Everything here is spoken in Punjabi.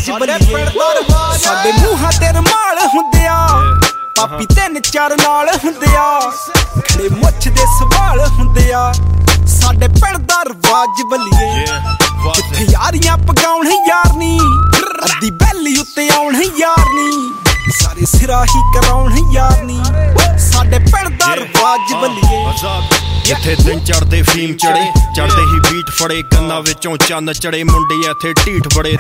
ਰਿਵਾਜ ਬੱਲੀਏ ਸਾਡੇ ਮੂੰਹਾਂ ਤੇ ਰਮਾਲ ਹੁੰਦੇ ਆ ਪਾਪੀ 3-4 ਨਾਲ ਹੁੰਦੇ ਆ ਖੜੇ ਮੁੱਛ ਦੇ ਸਵਾਲ ਹੁੰਦੇ ਆ ਸਾਡੇ ਪਿੰਡ ਦਾ ਰਿਵਾਜ ਬੱਲੀਏ ਜਿੱਥੇ ਯਾਰੀਆਂ ਪਗਾਉਣ ਯਾਰ ਨੀ ਅੱਧੀ ਬੈਲੀ ਉੱਤੇ ਆਉਣ ਯਾਰ ਨੀ ਸਾਰੇ ਸਿਰਾ ਹੀ ਕਰਾਉਣ ਯਾਰ ਨੀ ਸਾਡੇ ਪਿੰਡ ਦਾ ਰਿਵਾਜ ਬੱਲੀਏ ਜਿੱਥੇ ਦਿਨ ਚੜਦੇ ਫੀਮ ਚੜੇ ਚੜਦੇ ਹੀ ਬੀਟ ਫੜੇ ਕੰਨਾਂ ਵਿੱਚੋਂ ਚੰਨ ਚੜੇ ਮੁੰਡੇ ਇੱਥੇ ਢੀਠ ਬੜੇ